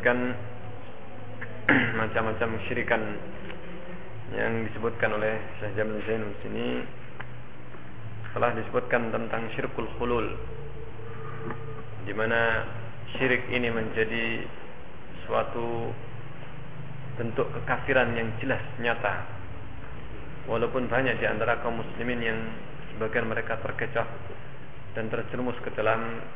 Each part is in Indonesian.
melanjutkan macam-macam syirikan yang disebutkan oleh Syekh Jamil Zainul sini. Telah disebutkan tentang syirkul khulul, di mana syirik ini menjadi suatu bentuk kekafiran yang jelas nyata. Walaupun banyak di antara kaum muslimin yang sebagian mereka terkecoh dan terjerumus ke dalam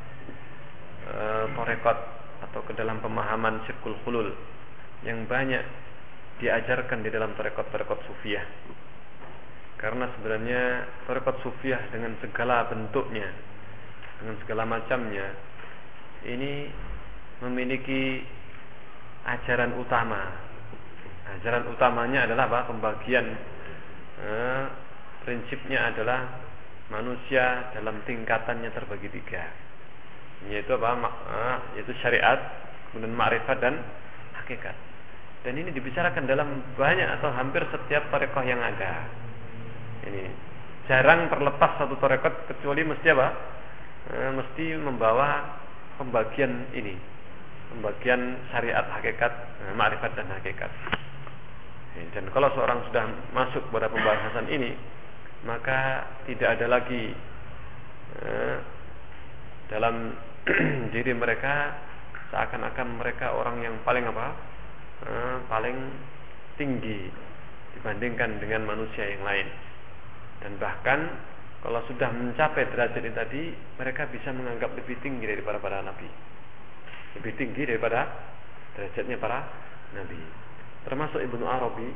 tarekat atau ke dalam pemahaman syirkul khulul yang banyak diajarkan di dalam tarekat-tarekat sufiyah. Karena sebenarnya tarekat sufiyah dengan segala bentuknya, dengan segala macamnya, ini memiliki ajaran utama. Ajaran utamanya adalah apa? Pembagian prinsipnya adalah manusia dalam tingkatannya terbagi tiga, yaitu apa? Yaitu syariat, kemudian ma'rifat dan hakikat. Dan ini dibicarakan dalam banyak atau hampir setiap tarekat yang ada. Ini jarang terlepas satu tarekat kecuali mesti apa? Mesti membawa pembagian ini, pembagian syariat, hakikat, ma'rifat dan hakikat. Dan kalau seorang sudah masuk pada pembahasan ini, maka tidak ada lagi dalam diri mereka seakan-akan mereka orang yang paling apa? Paling tinggi dibandingkan dengan manusia yang lain. Dan bahkan kalau sudah mencapai derajat ini tadi, mereka bisa menganggap lebih tinggi daripada para nabi, lebih tinggi daripada derajatnya para nabi. Termasuk Ibnu Arabi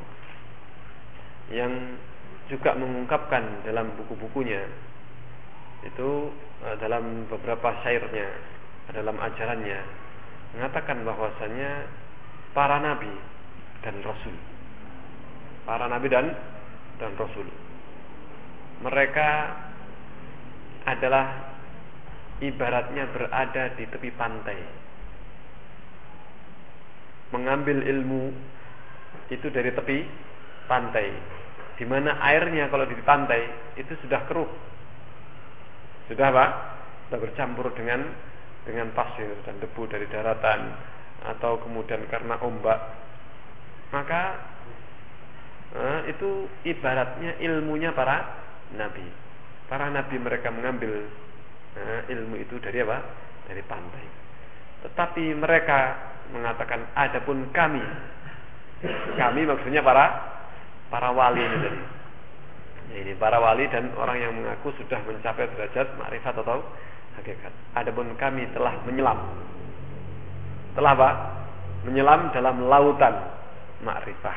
yang juga mengungkapkan dalam buku-bukunya itu, dalam beberapa syairnya, dalam ajarannya, mengatakan bahwasanya para nabi dan rasul, para nabi dan rasul, mereka adalah ibaratnya berada di tepi pantai, mengambil ilmu itu dari tepi pantai, di mana airnya kalau di pantai itu sudah keruh, sudah apa? Sudah bercampur dengan pasir dan debu dari daratan atau kemudian karena ombak. Maka itu ibaratnya ilmunya para nabi. Para nabi mereka mengambil ilmu itu dari apa? Dari pantai. Tetapi mereka mengatakan, adapun kami maksudnya para wali ini tadi. Ini para wali dan orang yang mengaku sudah mencapai derajat makrifat atau hakikat. Adapun kami telah menyelam. Telah apa? Menyelam dalam lautan makrifah.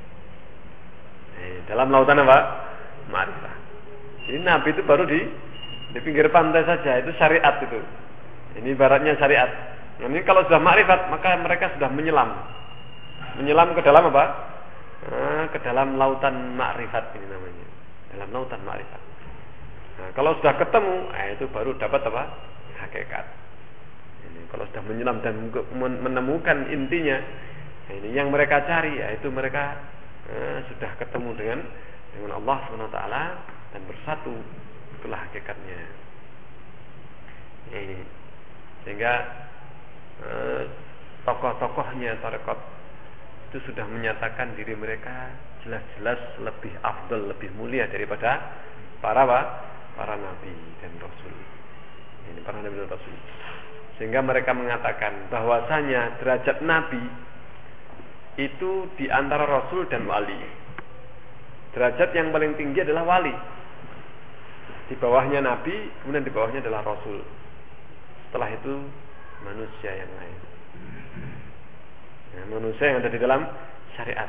Dalam lautan apa? Makrifah. Ini nabi itu baru di pinggir pantai saja, itu syariat itu. Ini ibaratnya syariat. Ini kalau sudah makrifat, maka mereka sudah menyelam ke dalam apa? Ke dalam lautan makrifat ini namanya. Dalam lautan makrifat. Nah, kalau sudah ketemu, itu baru dapat apa? Hakikat. Ini kalau sudah menyelam dan menemukan intinya, ini yang mereka cari, yaitu mereka sudah ketemu dengan Allah SWT dan bersatu, itulah hakikatnya. Ini sehingga tokoh-tokohnya tarekat itu sudah menyatakan diri mereka jelas-jelas lebih afdal, lebih mulia daripada para nabi dan rasul. Ini para nabi dan rasul. Sehingga mereka mengatakan bahwasanya derajat nabi itu di antara rasul dan wali. Derajat yang paling tinggi adalah wali. Di bawahnya nabi, kemudian di bawahnya adalah rasul. Setelah itu manusia yang lain. Manusia yang ada di dalam syariat.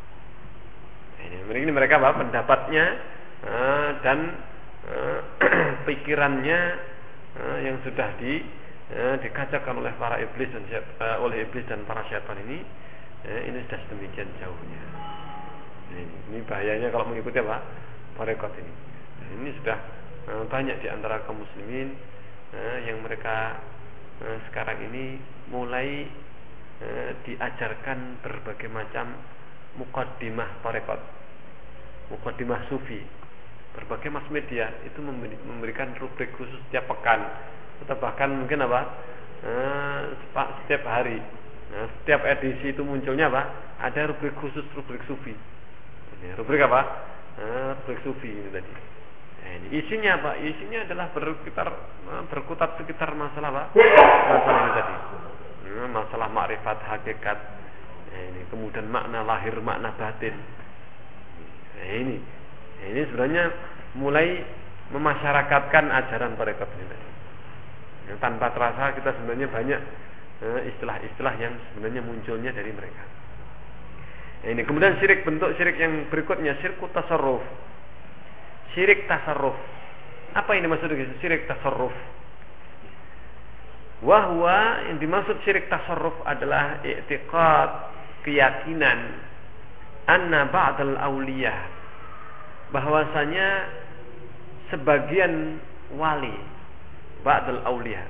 Ini mereka apa? Pendapatnya dan pikirannya yang sudah dikacaukan oleh para iblis dan oleh iblis dan para syaitan ini sudah sedemikian jauhnya. Ini bahayanya kalau mengikuti apa? Tarekat ini. Ini sudah banyak di antara kaum muslimin yang mereka sekarang ini mulai diajarkan berbagai macam muqaddimah tarekat, muqaddimah sufi. Berbagai mass media itu memberikan rubrik khusus setiap pekan atau bahkan mungkin apa setiap hari Nah, setiap edisi itu munculnya apa? Ada rubrik khusus, rubrik sufi. Ini rubrik apa? Rubrik sufi ini tadi. Nah, ini isinya apa? Isinya adalah berkutat sekitar masalah apa? Masalah ini tadi. Masalah makrifat hakikat. Nah, ini kemudian makna lahir, makna batin. Nah, ini sebenarnya mulai memasyarakatkan ajaran tarekat ini tadi. Yang tanpa terasa kita sebenarnya banyak istilah-istilah yang sebenarnya munculnya dari mereka. Nah, ini kemudian bentuk syirik yang berikutnya, syirku tasarruf. Syirik tasarruf. Apa ini maksudnya syirik tasarruf? Wahwa yang dimaksud syirik tasarruf adalah i'tiqad, keyakinan anna ba'dal awliyah, bahwasanya sebagian wali, ba'dal awliyah,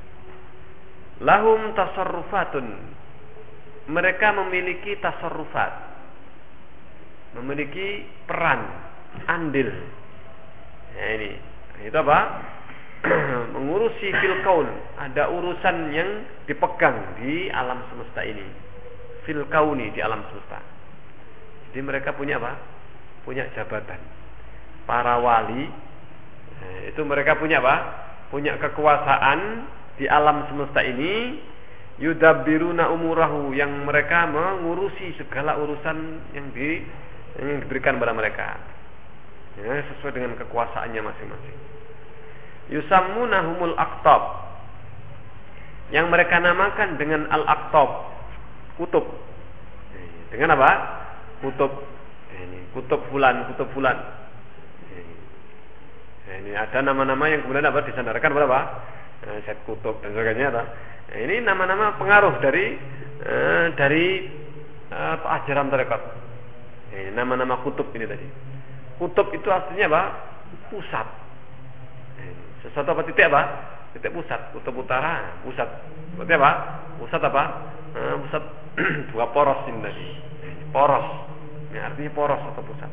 lahum tasarrufatun, mereka memiliki tasarrufat, memiliki peran, andil. Nah, ini itu apa? Mengurusi fil kaun, ada urusan yang dipegang di alam semesta ini. Fil kauni, di alam semesta. Jadi mereka punya apa? Punya jabatan. Para wali itu mereka punya apa? Punya kekuasaan di alam semesta ini. Yudabbiruna umurahu, yang mereka mengurusi segala urusan yang diberikan kepada mereka. Ya, sesuai dengan kekuasaannya masing-masing. Yusammunahumul aqtab, yang mereka namakan dengan al-aqtab, kutub. Dengan apa? Kutub. Ini kutub fulan, kutub fulan. Ini ada nama-nama yang kemudian apa disandarkan kepada apa? Said Kutub dan sebagainya. Ini nama-nama pengaruh dari ajaran tarekat. Nama-nama kutub ini tadi. Kutub itu artinya apa? Pusat. Sesuatu apa? Titik apa? Titik pusat. Kutub utara, pusat. Berarti apa? Pusat apa? Pusat dua poros ini tadi. Poros. Ini artinya poros atau pusat.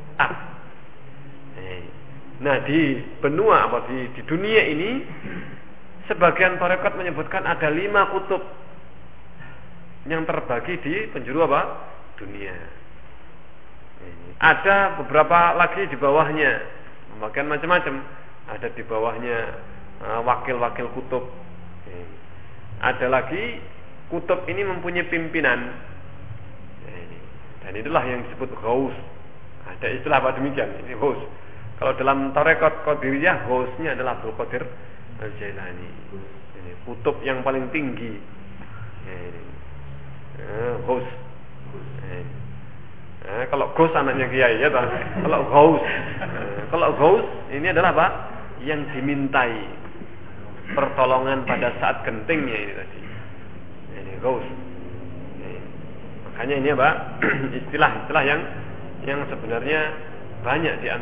Nah, di benua apa di dunia ini, sebagian tarekat menyebutkan ada 5 kutub yang terbagi di penjuru apa? Dunia. Ada beberapa lagi di bawahnya, pembagian macam-macam. Ada di bawahnya wakil-wakil kutub. Ada lagi kutub ini mempunyai pimpinan. Dan itulah yang disebut ghaus. Ada istilah apa demikian? Ini ghaus. Kalau dalam tarekat Qadiriyah, ghausnya adalah Abdul Qadir Al-Jailani. Ini kutub yang paling tinggi. Ghaus. Kalau ghaus anaknya kiai ya, kalau ghaus ini adalah apa? Yang dimintai pertolongan pada saat gentingnya ini tadi. Ini ghaus. Makanya ini apa? Istilah-istilah yang sebenarnya banyak di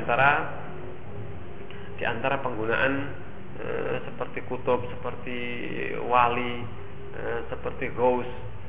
antara penggunaan seperti kutub, seperti wali, seperti ghaus.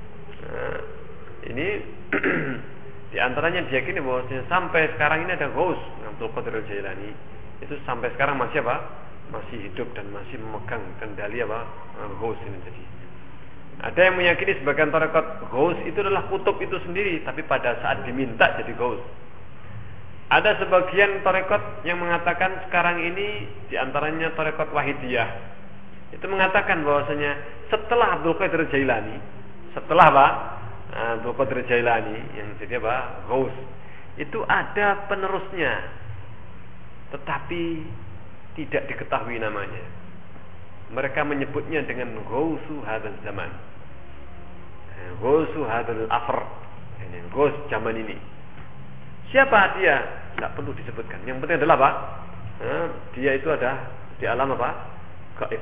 Ini di antaranya diyakini bahwa sampai sekarang ini ada ghaus Abdul Qadir Al-Jailani. Itu sampai sekarang masih apa? Masih hidup dan masih memegang kendali apa? Ghaus ini tadi. Ada yang meyakini sebagian tarekat ghaus itu adalah kutub itu sendiri, tapi pada saat diminta jadi ghaus. Ada sebagian tarekat yang mengatakan sekarang ini di antaranya tarekat Wahidiyah. Itu mengatakan bahwasanya setelah Abdul Qadir Jailani, setelah apa? Abdul Qadir Jailani yang jadi apa? Ghaus. Itu ada penerusnya, tetapi tidak diketahui namanya. Mereka menyebutnya dengan Ghausu hadzal zaman. Ghausu hadzal asr. Ini Ghaus zaman ini. Siapa dia? Tidak perlu disebutkan. Yang penting adalah apa? Dia itu ada di alam apa? Gaib.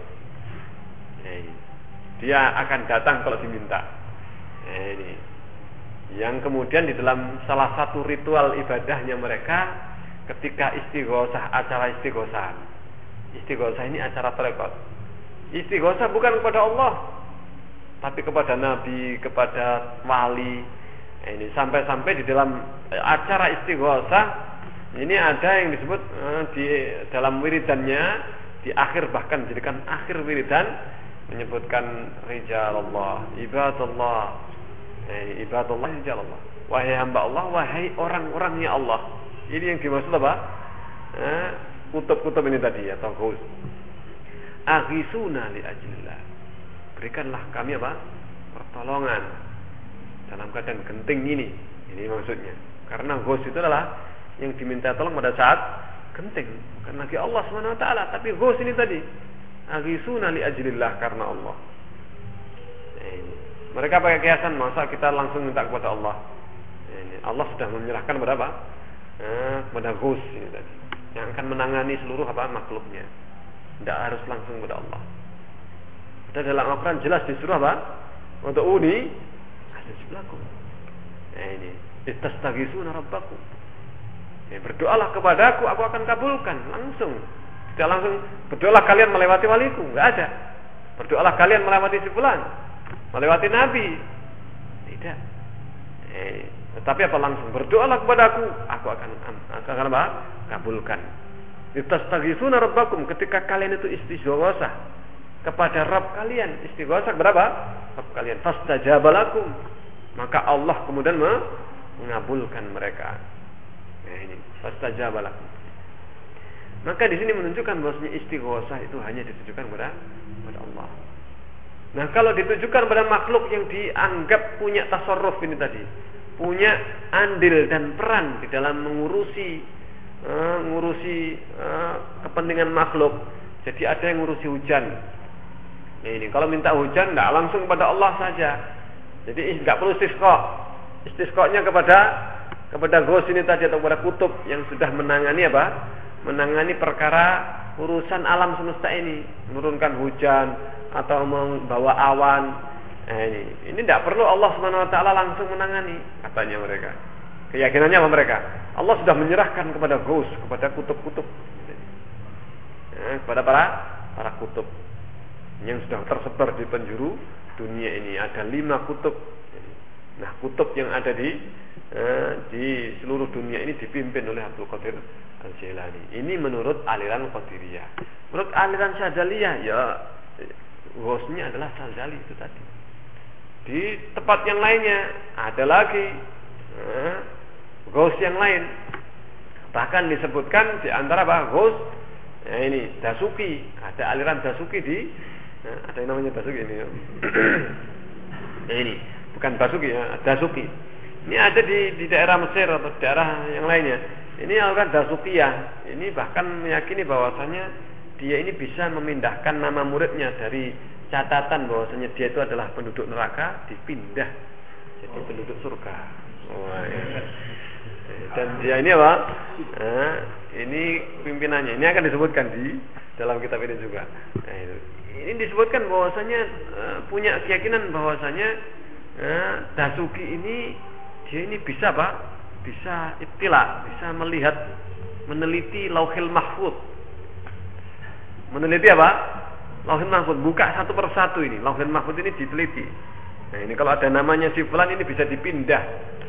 Dia akan datang kalau diminta. Ini. Yang kemudian di dalam salah satu ritual ibadahnya mereka, ketika istighosah, acara istighosah. Istighosah ini acara tarekat. Istighosah bukan kepada Allah, tapi kepada Nabi, kepada wali. Ini sampai-sampai di dalam acara istighosah ini ada yang disebut di dalam wiridannya, di akhir bahkan dijadikan akhir wiridan, menyebutkan rijal Allah, ibadallah, Ibadallah Allah. Wahai hamba Allah, wahai orang-orangnya Allah. Ini yang dimaksud apa? Kutub-kutub ini tadi atau ghaus. Aghisuna li ajlillah. Berikanlah kami apa? Pertolongan dalam keadaan genting ini. Ini maksudnya. Karena ghaus itu adalah yang diminta tolong pada saat genting, bukan lagi Allah Subhanahu wa taala, tapi ghaus ini tadi. Aghisuna li ajlillah, karena Allah. Mereka pakai kiasan, masa kita langsung minta kepada Allah. Allah sudah menyerahkan kepada apa? Kepada ghaus ini tadi, yang akan menangani seluruh apa makhluknya. Tidak harus langsung kepada Allah. Ada dalam Al-Quran jelas disuruh apa? Untuk uni astajib. Ini istastaghisuna rabbakum. Berdoalah kepadaku, aku akan kabulkan langsung. Tidak langsung berdoalah kalian melewati waliku, enggak ada. Berdoalah kalian melewati si fulan, melewati nabi. Tidak. Tetapi apa langsung berdoalah kepadaku, aku akan apa? Kabulkan. Istastaghisuna rabbakum, ketika kalian itu istighosah kepada Rabb kalian, istighosah kepada apa? Rabb kalian. Fastajaba lakum, maka Allah kemudian mengabulkan mereka. Ini fastajaba lakum. Maka di sini menunjukkan bahwasanya istighosah itu hanya ditujukan kepada Allah. Nah, kalau ditujukan pada makhluk yang dianggap punya tasarruf ini tadi, punya andil dan peran di dalam mengurusi kepentingan makhluk. Jadi ada yang ngurusi hujan. Nah, ini kalau minta hujan tidak langsung kepada Allah saja. Jadi tidak perlu istisqa. Istisqanya kepada ghaus ini tadi atau kepada kutub yang sudah menangani apa? Menangani perkara urusan alam semesta ini, menurunkan hujan atau membawa awan. Ini tidak perlu Allah Subhanahu wa taala langsung menangani, katanya mereka. Keyakinannya apa mereka? Allah sudah menyerahkan kepada ghaus, kepada kutub-kutub. Kepada para kutub yang sudah tersebar di penjuru dunia ini. Ada 5 kutub. Nah, kutub yang ada di seluruh dunia ini dipimpin oleh Abdul Qadir Al-Jailani. Ini menurut aliran Qadiriyah. Menurut aliran Syadzaliyah, ya ghausnya adalah Syadzali itu tadi. Di tempat yang lainnya ada lagi ghaus yang lain. Bahkan disebutkan di antara ghaus ini Dasuki, ada aliran Dasuki ada yang namanya Dasuki ini. Ini bukan Dasuki ya, Dasuki. Ini ada di daerah Mesir atau daerah yang lainnya. Ini aliran Dasukiyah. Ini bahkan meyakini bahwasanya dia ini bisa memindahkan nama muridnya dari catatan bahwasanya dia itu adalah penduduk neraka dipindah jadi penduduk surga. Dan dia ini apa? Ini pimpinannya. Ini akan disebutkan di dalam kitab ini juga. Ini disebutkan bahwasanya punya keyakinan bahwasanya Dasuki ini dia ini bisa apa? Bisa ittila, bisa melihat, meneliti Lauhil Mahfuz. Meneliti apa? Lauhil Mahfuz, buka satu persatu ini. Lauhil Mahfuz ini diteliti. Nah, ini kalau ada namanya si fulan ini bisa dipindah.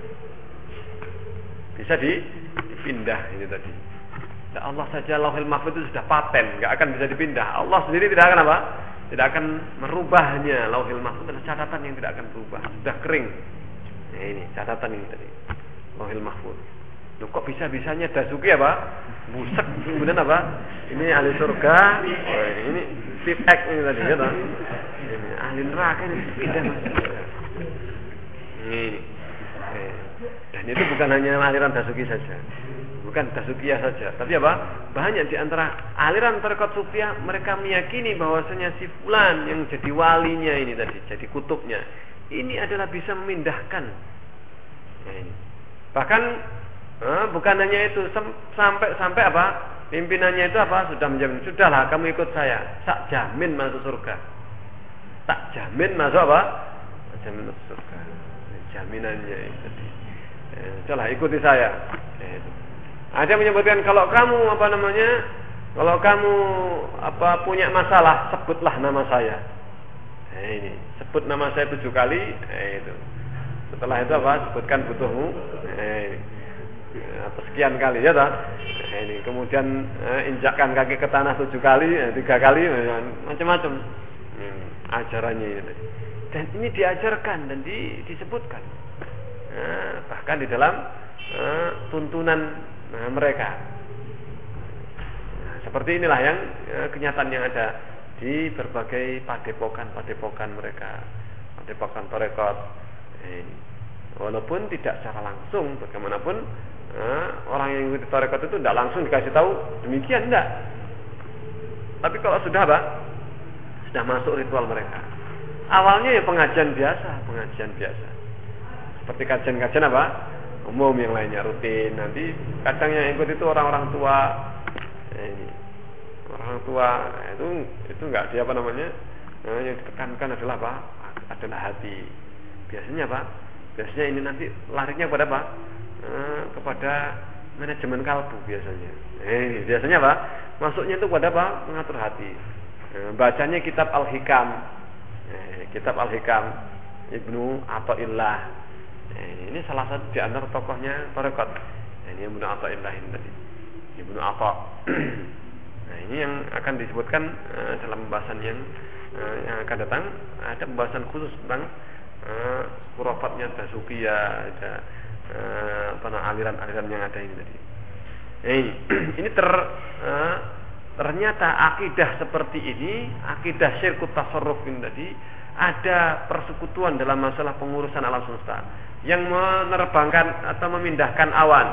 Bisa dipindah ini tadi. Nah, Allah saja Lauhil Mahfuz itu sudah paten, enggak akan bisa dipindah. Allah sendiri tidak akan apa? Tidak akan merubahnya. Lauhil Mahfuz adalah catatan yang tidak akan berubah, sudah kering. Nah, ini catatan ini tadi. Lauhil Mahfuz. Loh, kok bisa-bisanya Dasuki apa? Busek kemudian apa? Ini ahli surga, ini tip X ini tadi ya toh. Ini ahli neraka ini pindah masuk. Ini. Dan itu bukan hanya aliran Dasuki saja. Bukan Dasukiyah saja, tapi apa? Banyak di antara aliran tarekat Sufiyah mereka meyakini bahwasanya si fulan yang jadi walinya ini tadi, jadi kutubnya, ini adalah bisa memindahkan. Nah, ini. Bahkan bukan hanya itu, sampai apa? Pimpinannya itu apa? Sudah menjamin, sudahlah kamu ikut saya, tak jamin masuk surga. Tak jamin masuk apa? Jamin masuk surga. Jaminannya itu. Sudahlah ikuti saya. Ada menyebutkan kalau kamu kalau kamu punya masalah, sebutlah nama saya. Nah, ini sebut nama saya 7 kali. Itu. Setelah itu apa? Sebutkan butuhmu. Sekian kali ya toh. Ini kemudian injakkan kaki ke tanah 7 kali, 3 kali, macam-macam. Ajarannya ini. Dan ini diajarkan dan disebutkan. Bahkan di dalam tuntunan mereka. Seperti inilah yang kenyataan yang ada di berbagai padepokan mereka, padepokan tarekat. Walaupun tidak secara langsung, bagaimanapun orang yang mengikuti tarekat itu tidak langsung dikasih tahu demikian, tidak. Tapi kalau sudah sudah masuk ritual mereka. Awalnya ya pengajian biasa. Seperti kajian umum yang lainnya rutin. Nanti kadang yang ikut itu orang-orang tua. Orang tua itu enggak dia yang ditekankan adalah adalah hati. Biasanya Biasanya ini nanti larinya kepada kepada manajemen kalbu biasanya. Biasanya masuknya itu kepada mengatur hati. Bacanya kitab Al-Hikam. Kitab Al-Hikam Ibnu Athaillah. Ini salah satu di antara tokohnya tarekat. Ini Ibnu Athaillah ini tadi. Ibnu Atha. Nah, ini yang akan disebutkan dalam pembahasan yang akan datang. Ada pembahasan khusus tentang khurafatnya Dasuqiyah, ada aliran-aliran yang ada ini tadi. Ini ternyata akidah seperti ini, akidah syirkut tasarruf ini tadi, ada persekutuan dalam masalah pengurusan alam semesta yang menerbangkan atau memindahkan awan.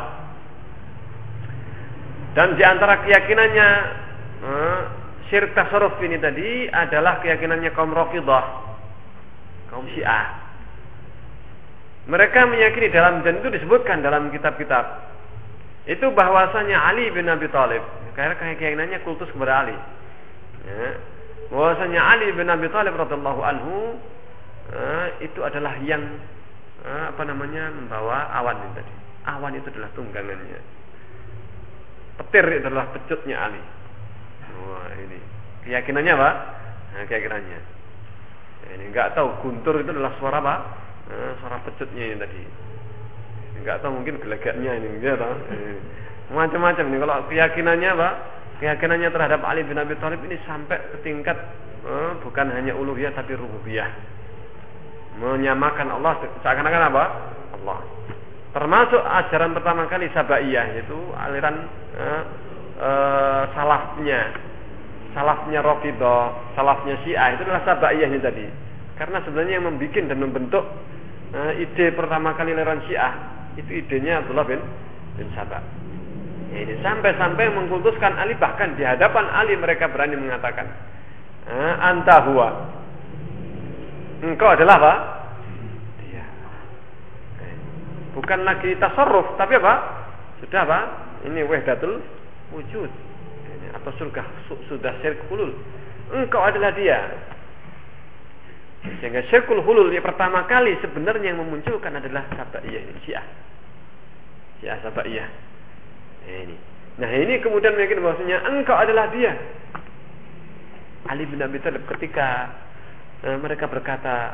Dan di antara keyakinannya syirik tasarruf ini tadi adalah keyakinannya kaum Rafidhah, kaum Syiah. Mereka meyakini dan itu disebutkan dalam kitab-kitab itu bahwasanya Ali bin Abi Thalib, karena keyakinannya kultus kepada Ali, bahwasanya Ali bin Abi Thalib radhiyallahu anhu itu adalah yang membawa awan ini tadi. Awan itu adalah tunggangannya. Petir itu adalah pecutnya Ali. Wah, ini keyakinannya keyakinannya. Ini enggak tahu guntur itu adalah suara suara pecutnya ini tadi. Enggak tahu mungkin gelagatnya ini gitu. Macam-macam nih kalau keyakinannya keyakinannya terhadap Ali bin Abi Thalib ini sampai ke tingkat bukan hanya uluhiyah tapi rububiyah. Menyamakan Allah seakan-akan Allah. Termasuk ajaran pertama kali Sabaiyah, yaitu aliran salafnya Rafidhah, salafnya Syiah, itu adalah Sabaiyahnya tadi. Karena sebenarnya yang membuat dan membentuk ide pertama kali aliran Syiah itu idenya Abdullah bin Sabah. Ini sampai mengkultuskan Ali, bahkan di hadapan Ali mereka berani mengatakan, anta huwa, engkau adalah dia. Bukan lagi tasarruf, tapi sudah ini wahdatul wujud, atau sudah syirk hulul. Engkau adalah dia. Sehingga syirkul hulul yang pertama kali sebenarnya yang memunculkan adalah Sabaiyah, Syiah Sabaiyah. Nah ini kemudian meyakini bahwasanya engkau adalah dia. Ali bin Abi Thalib ketika mereka berkata,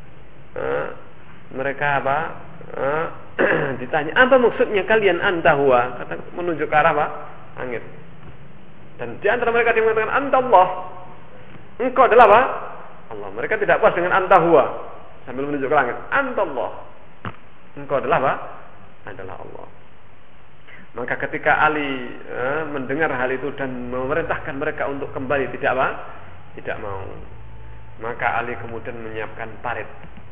ditanya apa maksudnya kalian anta huwa, kata menunjuk ke arah langit. Dan di antara mereka yang mengatakan anta Allah, engkau adalah Allah. Mereka tidak puas dengan anta huwa sambil menunjuk ke langit. Anta Allah, engkau adalah adalah Allah. Maka ketika Ali mendengar hal itu dan memerintahkan mereka untuk kembali, tidak mau. Maka Ali kemudian menyiapkan parit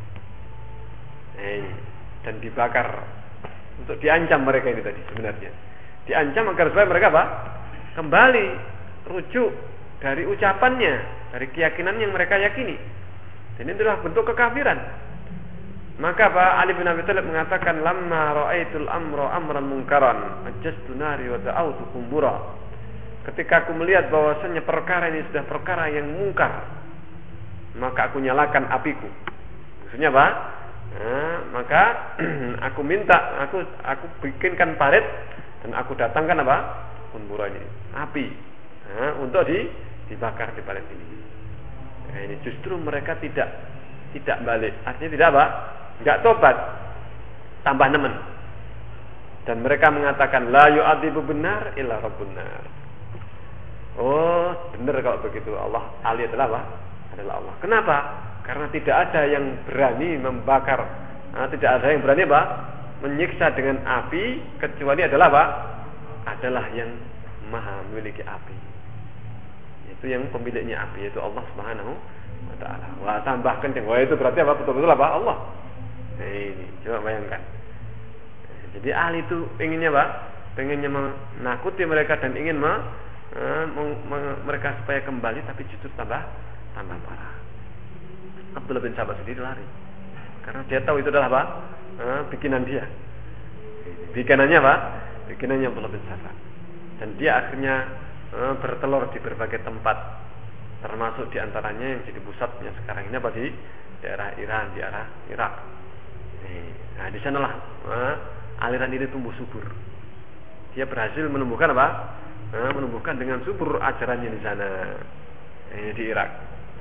dan dibakar untuk diancam mereka ini tadi sebenarnya. Diancam agar supaya mereka kembali rujuk dari ucapannya, dari keyakinan yang mereka yakini. Dan ini adalah bentuk kekafiran. Maka Ali bin Abi Thalib mengatakan, lamma ra'aitul amran munkaran ajjastu nari wa da'awtu kumbura. Ketika aku melihat bahwasanya perkara ini sudah perkara yang mungkar, maka aku nyalakan apiku. Maksudnya maka aku minta, aku bikinkan parit dan aku datangkan kumbura ini, api, untuk dibakar di parit ini. Nah, ini justru mereka tidak balik, artinya tidak enggak tobat, tambah nemen. Dan mereka mengatakan la yu'adzibu benar illa rabbun nar. Oh, benar kalau begitu, Ali adalah Allah. Kenapa? Karena tidak ada yang berani membakar, tidak ada yang berani apa? Menyiksa dengan api kecuali adalah apa? Adalah yang maha memiliki api. Itu yang pemiliknya api, yaitu Allah Subhanahu wa ta'ala. Wah, tambah kenceng. Wah, itu berarti apa? Betul-betul apa? Allah. Nah, ini coba bayangkan. Jadi ahli itu inginnya apa? Pengennya menakuti mereka dan ingin mereka supaya kembali, tapi justru tambah parah. Abdullah bin Sabah sendiri lari karena dia tahu itu adalah apa? Bikinan dia. Bikinannya apa? Bikinannya Abdullah bin Sabah. Dan dia akhirnya bertelur di berbagai tempat, termasuk diantaranya yang jadi pusatnya sekarang ini apa? Di daerah Iran, di daerah Irak. Nah, di sanalah aliran ini tumbuh subur. Dia berhasil menumbuhkan apa? Menumbuhkan dengan subur ajarannya di sana, di Irak.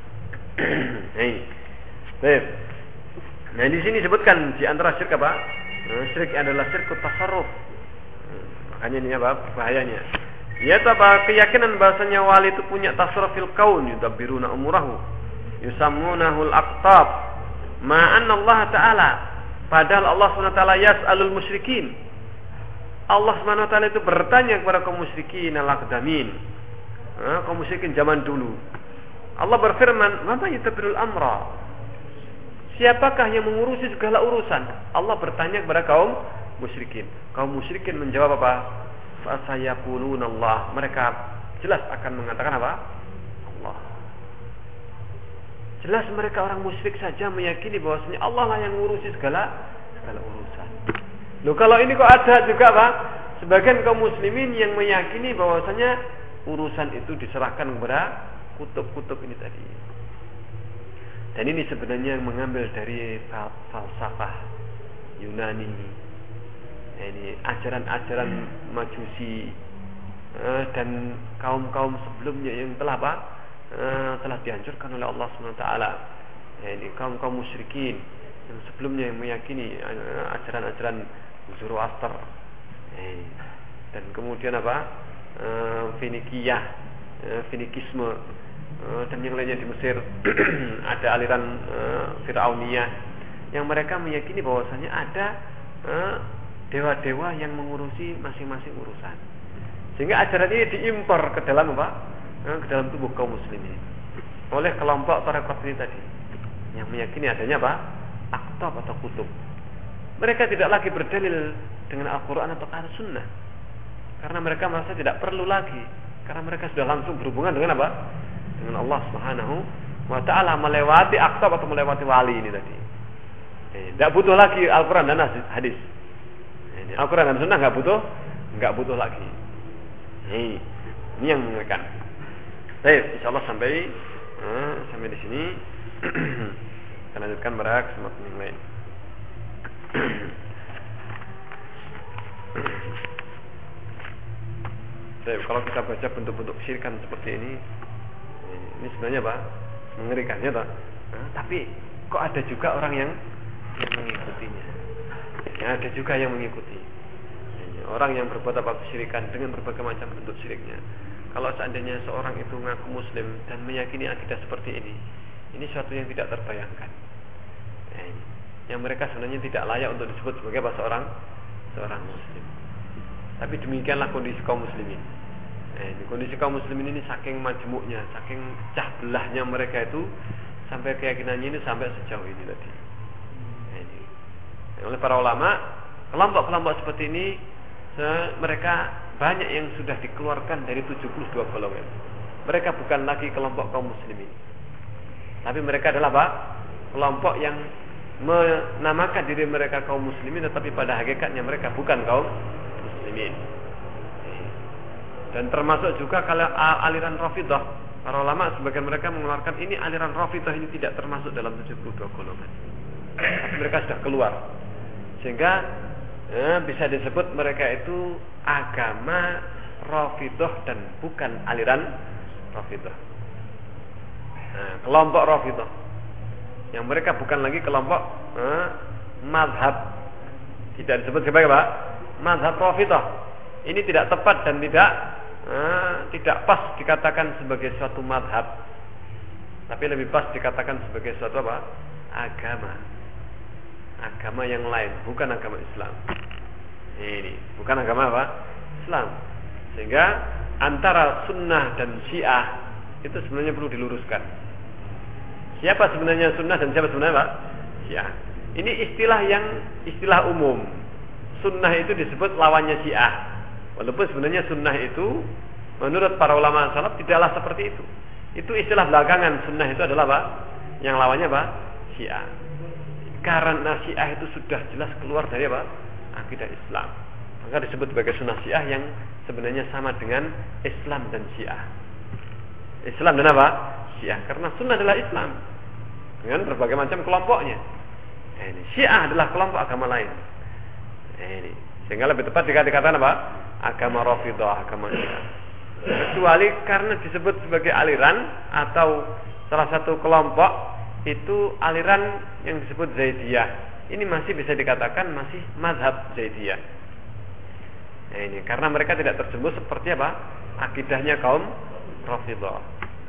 Baik. Nah, di sini disebutkan di antara syirik apa? Syirik adalah syirik tasarruf. Makanya ini apa bahayanya? Yaitu apa? Keyakinan bahasanya wali itu punya tasarruf fil kaun, yudabbiruna umurahu, yusammunahu al-aqtab. Ma'anna Allah Ta'ala, padahal Allah SWT yas'alul musyrikin. Allah SWT itu bertanya kepada kaum musyrikin al-aqdamin, kaum musyrikin zaman dulu. Allah berfirman, "Mata yutabbirul amra?" Siapakah yang mengurusi segala urusan? Allah bertanya kepada kaum musyrikin. Kaum musyrikin menjawab apa? Fa sayaquluna Allah. Mereka jelas akan mengatakan apa? Allah. Jelas mereka orang musyrik saja meyakini bahwasanya Allah lah yang mengurusi segala urusan. Loh, kalau ini kok ada juga Pak, sebagian kaum muslimin yang meyakini bahwasanya urusan itu diserahkan kepada kutub-kutub ini tadi. Dan ini sebenarnya mengambil dari falsafah Yunani. Ini ajaran-ajaran Majusi dan kaum-kaum sebelumnya yang telah telah dihancurkan oleh Allah SWT. Ini kaum-kaum musyrikin yang sebelumnya yang meyakini ajaran-ajaran Zoroaster. Dan kemudian Finikisme dan yang lainnya di Mesir. Ada aliran Fir'auniyah yang mereka meyakini bahwasanya ada dewa-dewa yang mengurusi masing-masing urusan. Sehingga ajaran ini diimpor ke dalam ke dalam tubuh kaum muslimin oleh kelompok tarekat ini tadi yang meyakini adanya aktab atau kutub. Mereka tidak lagi berdalil dengan Al-Quran atau As-Sunnah karena mereka merasa tidak perlu lagi, karena mereka sudah langsung berhubungan dengan dengan Allah Subhanahu wa ta'ala melewati aktab atau melewati wali ini tadi. Tidak butuh lagi Al-Quran dan hadis. Al-Quran dan Sunnah nggak butuh lagi. Ini yang mengekan. Baik, insyaallah sampai di sini. Kita lanjutkan pada kesempatan yang lain. Baik, kalau kita baca bentuk-bentuk syirikan seperti ini sebenarnya mengerikan ya toh. Tapi kok ada juga orang yang mengikutinya. Ya, ada juga yang mengikuti. Orang yang berbuat kesyirikan dengan berbagai macam bentuk syiriknya. Kalau seandainya seorang itu mengaku muslim dan meyakini akidah seperti ini suatu yang tidak terbayangkan. Yang mereka sebenarnya tidak layak untuk disebut sebagai seorang muslim. Tapi demikianlah kondisi kaum muslimin. Kondisi kaum muslimin ini saking majmuknya, saking pecah belahnya mereka itu, sampai keyakinannya ini sampai sejauh ini tadi. Oleh para ulama, kelompok-kelompok seperti ini mereka banyak yang sudah dikeluarkan dari 72 golongan. Mereka bukan lagi kelompok kaum muslimin, tapi mereka adalah kelompok yang menamakan diri mereka kaum muslimin, tetapi pada hakikatnya mereka bukan kaum muslimin. Dan termasuk juga kalau aliran Rafidhah, para ulama sebagian mereka mengeluarkan ini aliran Rafidhah ini tidak termasuk dalam 72 golongan, tapi mereka sudah keluar, sehingga bisa disebut mereka itu agama Rafidhah dan bukan aliran Rafidhah. Kelompok Rafidhah yang mereka bukan lagi kelompok mazhab, tidak disebut sebagai mazhab Rafidhah. Ini tidak tepat dan tidak pas dikatakan sebagai suatu mazhab. Tapi lebih pas dikatakan sebagai suatu apa? Agama yang lain, bukan agama Islam. Ini bukan agama apa? Islam. Sehingga antara sunnah dan syiah itu sebenarnya perlu diluruskan. Siapa sebenarnya sunnah dan siapa sebenarnya apa? Syiah. Ini istilah umum. Sunnah itu disebut lawannya syiah. Walaupun sebenarnya sunnah itu menurut para ulama salaf tidaklah seperti itu. Itu istilah belakangan. Sunnah itu adalah apa? Yang lawannya apa? Syiah. Karena syiah itu sudah jelas keluar dari apa? Akidah Islam. Maka disebut sebagai sunnah syiah yang sebenarnya sama dengan Islam dan syiah. Islam dan apa? Syiah. Karena sunnah adalah Islam dengan berbagai macam kelompoknya. Ini syiah adalah kelompok agama lain. Ini sehingga lebih tepat dikatakan apa? Agama Rafidhah, agama syiah. Kecuali karena disebut sebagai aliran atau salah satu kelompok itu aliran yang disebut Zaidiyah. Ini masih bisa dikatakan masih mazhab Zaidiyah. Nah, ini karena mereka tidak terjerumus seperti apa? Akidahnya kaum Rafidhah.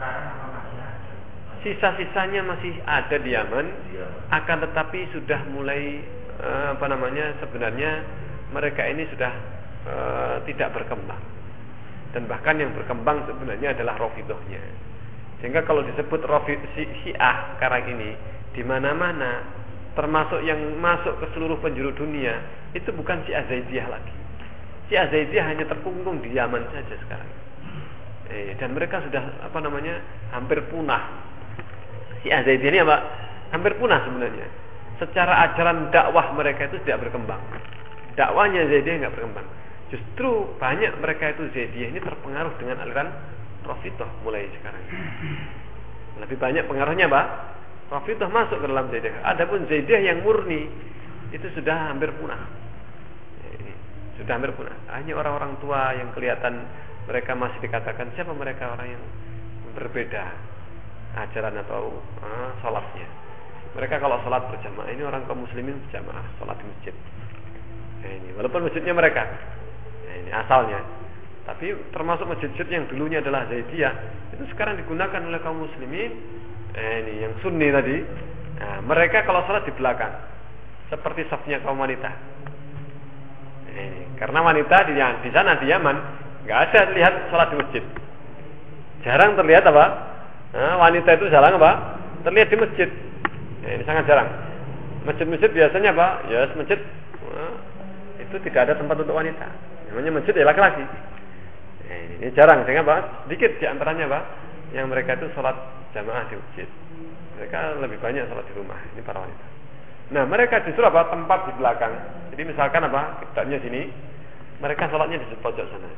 Sisa-sisanya masih ada di Yaman, akan tetapi sudah mulai sebenarnya mereka ini sudah tidak berkembang. Dan bahkan yang berkembang sebenarnya adalah Rafidhahnya. Sehingga kalau disebut Syiah sekarang ini di mana-mana, termasuk yang masuk ke seluruh penjuru dunia, itu bukan Syiah Zaidiyah lagi. Syiah Zaidiyah hanya terkungkung di Yaman saja sekarang. Dan mereka sudah hampir punah. Syiah Zaidiyah ini hampir punah sebenarnya. Secara ajaran dakwah mereka itu tidak berkembang. Dakwahnya Zaidiyah tidak berkembang. Justru banyak mereka itu Zaidiyah ini terpengaruh dengan aliran Rafidhah mulai sekarang. Lebih banyak pengaruhnya apa? Rafidhah masuk ke dalam Zaidiyah. Adapun Zaidiyah yang murni itu sudah hampir punah. Sudah hampir punah. Hanya orang-orang tua yang kelihatan mereka masih dikatakan siapa mereka orang yang berbeda ajaran atau salatnya. Mereka kalau salat berjamaah, ini orang kaum muslimin berjamaah salat di masjid. Ini walaupun masjidnya mereka, ini asalnya. Tapi termasuk masjid-masjid yang dulunya adalah Zaidiyah, itu sekarang digunakan oleh kaum muslimin. Ini yang Sunni tadi. Nah, mereka kalau salat di belakang, seperti safnya kaum wanita. Ini karena wanita di sana di Yaman nggak ada lihat salat di masjid. Jarang terlihat apa? Wanita itu jarang apa? Terlihat di masjid. Ini sangat jarang. Masjid-masjid biasanya apa? Ya masjid itu tidak ada tempat untuk wanita. Namanya masjid ya laki-laki. Ini jarang, sehingga apa? Sedikit di antaranya apa? Yang mereka itu sholat jamaah di masjid. Mereka lebih banyak sholat di rumah. Ini para wanita. Nah, mereka justru apa? Tempat di belakang. Jadi misalkan apa? Kiblatnya sini, mereka sholatnya di pojok sana.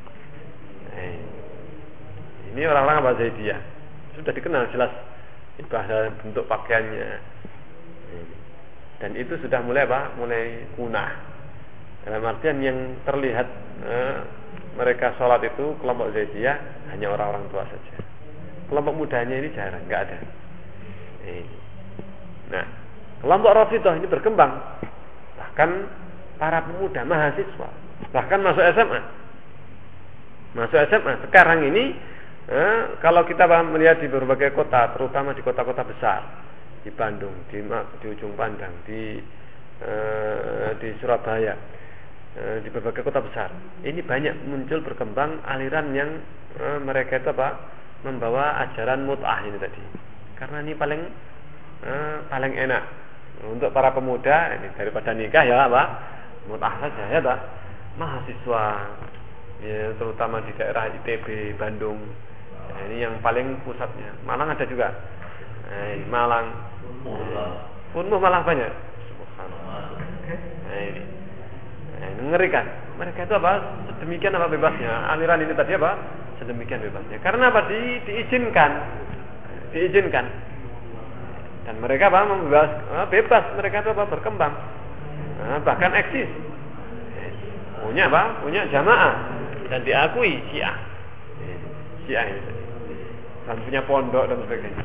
Ini orang-orang apa? Zaidiyah. Sudah dikenal jelas ibadah bentuk pakaiannya. Dan itu sudah mulai apa? Mulai punah. Dalam artian yang terlihat mereka sholat itu kelompok Zaidiyah hanya orang-orang tua saja. Kelompok mudanya ini jarang, nggak ada. Nah, kelompok Rafidhah ini berkembang. Bahkan para pemuda mahasiswa, bahkan masuk SMA. Masuk SMA sekarang ini, kalau kita melihat di berbagai kota, terutama di kota-kota besar, di Bandung, di Ujung Pandang, di Surabaya, di berbagai kota besar, ini banyak muncul berkembang aliran yang mereka itu apa? Membawa ajaran mut'ah ini tadi. Karena ini paling enak untuk para pemuda ini daripada nikah ya apa? Mut'ah saja ya tak? Mahasiswa ya, terutama di daerah ITB Bandung. Nah, ini yang paling pusatnya. Malang ada juga. Malang. Unmuh malah banyak. Subhanallah. Nah, ini mengerikan. Mereka itu apa? Sedemikian apa bebasnya. Aliran ini tadi apa? Sedemikian bebasnya. Karena apa? Diizinkan. Dan mereka apa? Bebas. Mereka itu apa? Berkembang. Bahkan eksis. Punya apa? Punya jamaah. Dan diakui Syiah. Syiah ini tadi. Dan punya pondok dan sebagainya.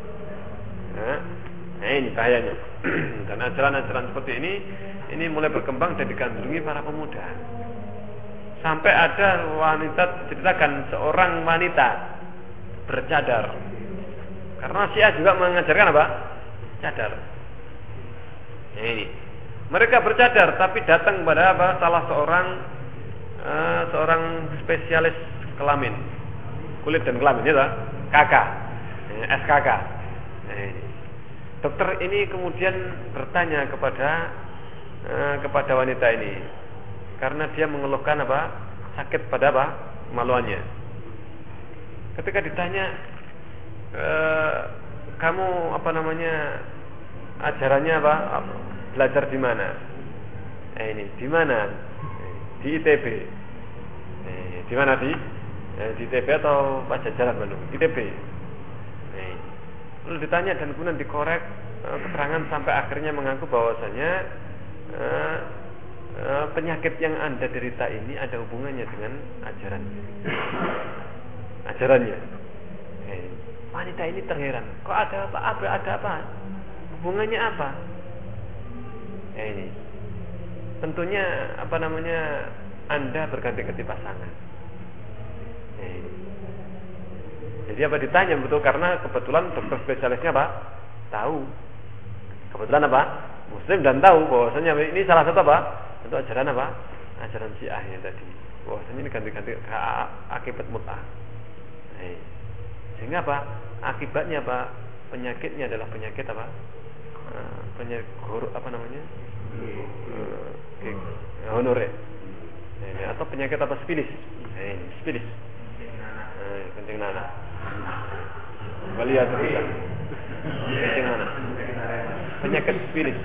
Nah ini bahayanya. Dan ajaran-ajaran seperti ini mulai berkembang dan digandrungi para pemuda. Sampai ada wanita ceritakan seorang wanita bercadar. Karena Syiah juga mengajarkan apa? Cadar. Ya, ini. Mereka bercadar tapi datang pada apa? Salah seorang spesialis kelamin, kulit dan kelamin itu KK, SKK. Dokter ini kemudian bertanya kepada wanita ini karena dia mengeluhkan apa? Sakit pada apa? Kemaluannya. Ketika ditanya, kamu apa namanya? Ajarannya apa? Belajar di mana? Ini di mana? Di ITB. Di mana di ITB atau Pajajaran Bandung? ITB. Lalu ditanya dan kemudian dikorek keterangan sampai akhirnya mengaku bahwasanya penyakit yang Anda derita ini ada hubungannya dengan ajarannya. Wanita ini terheran, kok ada apa? Hubungannya apa? Ini tentunya apa namanya Anda berganti-ganti pasangan. Jadi apa ditanya betul karena kebetulan dokter spesialisnya apa? Tahu. Kebetulan apa? Muslim dan tahu bahwasanya ini salah satu apa? Itu ajaran apa? Ajaran Syiahnya tadi. Bahwasanya ini ganti-ganti akibat mut'ah. Sehingga apa? Akibatnya apa? Penyakitnya adalah penyakit apa? Penyakit apa namanya? Honore. Atau penyakit apa? Spilis. Spilis. Kencing nanah. Waliat kita. Kencing nanah. Penyakit spilis.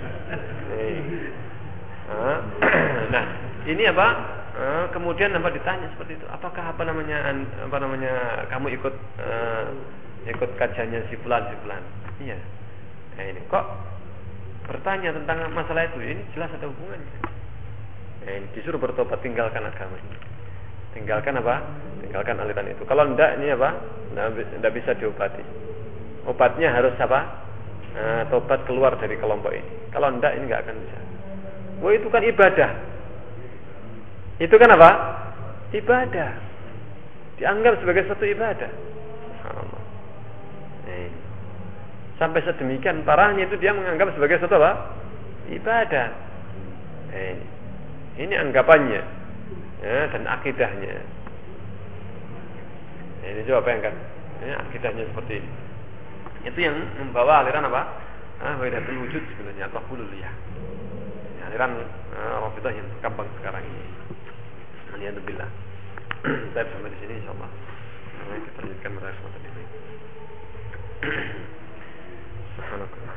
Nah, ini apa? Kemudian apa ditanya seperti itu? Apakah apa namanya kamu ikut kajiannya si fulan? Iya. Ini kok bertanya tentang masalah itu? Ini jelas ada hubungannya. Ini disuruh bertobat, tinggalkan agama ini. Tinggalkan apa? Tinggalkan aliran itu. Kalau enggak ini apa? Enggak bisa diobati. Obatnya harus apa? Tobat keluar dari kelompok ini. Kalau enggak ini enggak akan bisa. Wah, itu kan ibadah. Itu kan apa? Ibadah. Dianggap sebagai satu ibadah. Subhanallah. Sampai sedemikian parahnya itu dia menganggap sebagai satu apa? Ibadah. Ini anggapannya, ya, dan akidahnya. Ini coba bayangkan, akidahnya seperti ini. Itu yang membawa aliran apa? Wahidatul wujud sebenarnya atau hululiyah. Aliran Rafidhah yang berkembang sekarang ini. Alhamdulillah. Saya sampai di sini insyaallah. Kita lanjutkan mereka ini. Subhanallah.